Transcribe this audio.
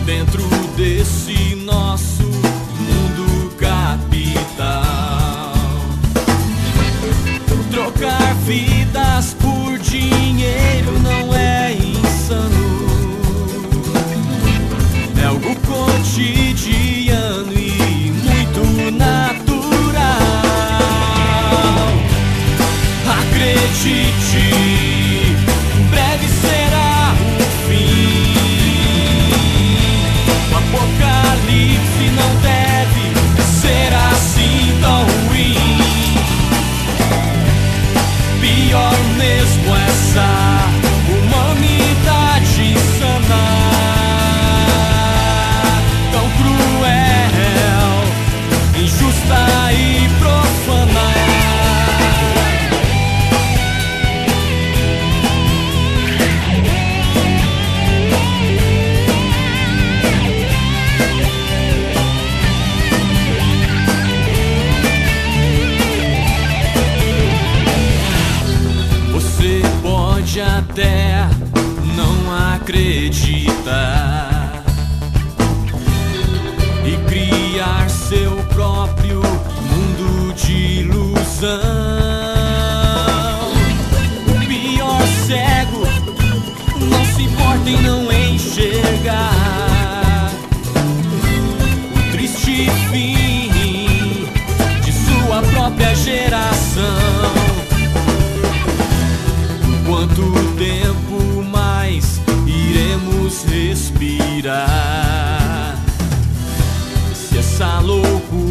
dentro desse nosso mundo capital. Trocar vidas por dinheiro não é insano, é algo cotidiano e muito natural. Acredite, breve será o fim. O apocalipse não deve ser assim tão ruim. Pior mesmo essa humanidade insana, tão cruel, injusta e profana. Até não acreditar e criar seu próprio mundo de ilusão. O pior cego não se importa em não enxergar o triste fim de sua própria geração. Quanto tempo mais iremos respirar se essa loucura